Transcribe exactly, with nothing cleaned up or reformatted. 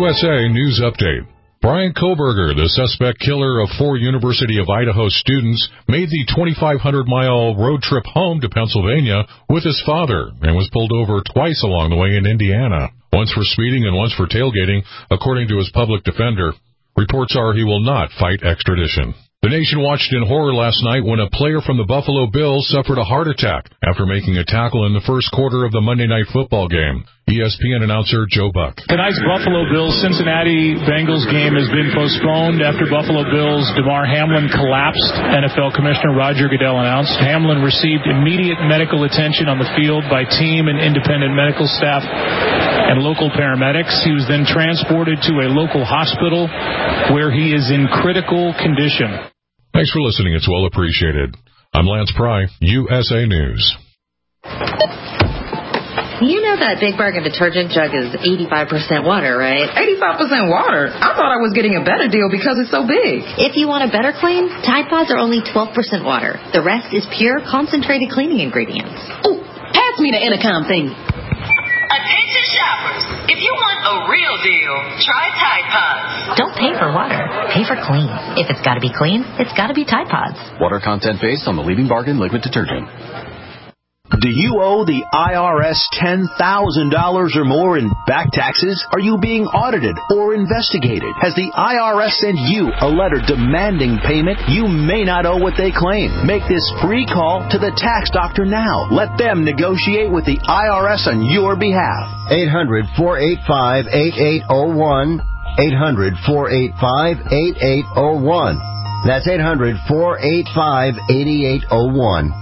S A News Update. Brian Koberger, the suspect killer of four University of Idaho students, made the twenty-five hundred mile road trip home to Pennsylvania with his father and was pulled over twice along the way in Indiana, once for speeding and once for tailgating, according to his public defender. Reports are he will not fight extradition. The nation watched in horror last night when a player from the Buffalo Bills suffered a heart attack after making a tackle in the first quarter of the Monday Night Football game. E S P N announcer Joe Buck. Tonight's Buffalo Bills-Cincinnati Bengals game has been postponed after Buffalo Bills' Damar Hamlin collapsed, N F L Commissioner Roger Goodell announced. Hamlin received immediate medical attention on the field by team and independent medical staff and local paramedics. He was then transported to a local hospital where he is in critical condition. Thanks for listening. It's well appreciated. I'm Lance Pry, U S A News. You know that Big Bargain detergent jug is eighty-five percent water, right? eighty-five percent water? I thought I was getting a better deal because it's so big. If you want a better clean, Tide Pods are only twelve percent water. The rest is pure, concentrated cleaning ingredients. Ooh, pass me the intercom thing. Attention shoppers. If you want a real deal, try Tide Pods. Don't pay for water. Pay for clean. If it's got to be clean, it's got to be Tide Pods. Water content based on the leading bargain liquid detergent. Do you owe the I R S ten thousand dollars or more in back taxes? Are you being audited or investigated? Has the I R S sent you a letter demanding payment? You may not owe what they claim. Make this free call to the tax doctor now. Let them negotiate with the I R S on your behalf. eight hundred, four eight five, eight eight zero one. eight hundred, four eight five, eight eight zero one. That's eight hundred, four eight five, eight eight zero one.